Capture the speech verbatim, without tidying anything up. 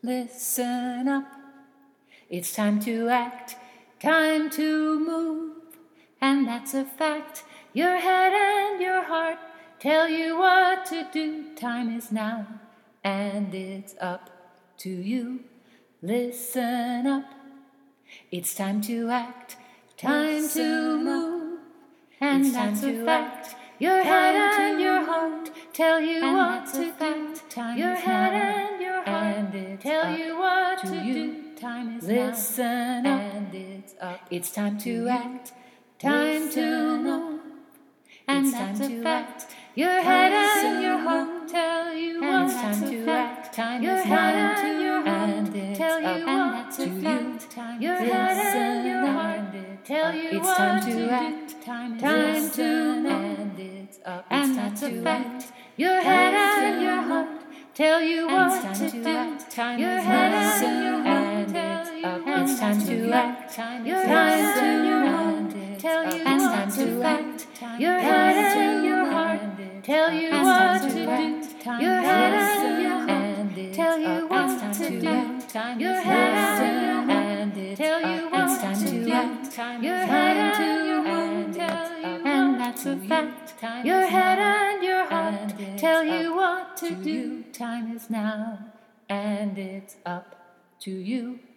listen up. It's time to act, time to move, and that's a fact. Your head and your heart tell you what to do. Time is now, and it's up to you. Listen up. It's time to act, time to move, and that's a fact. Your head and your heart tell you what to do. Your head and your heart tell you what to do. Time is now, listen up, and it's up. It's time to act, time to move, and that's a fact. Your head and your heart tell you what to act. Your head and your heart tell you what to do. Your head and your heart tell you what to do. Time to move, and it's up, and that's a fact. Your head and your heart tell you what to do. Your head and your heart tell you what to do. It's time to act. Your head and your heart tell you what to act. Your head and your heart tell you what to do. Your head and your heart tell you what to do. Your head and your heart tell you what to do. Your head and your heart tell you, and that's a fact. Your head and your heart tell you what to do. Time is now, and it's up to you.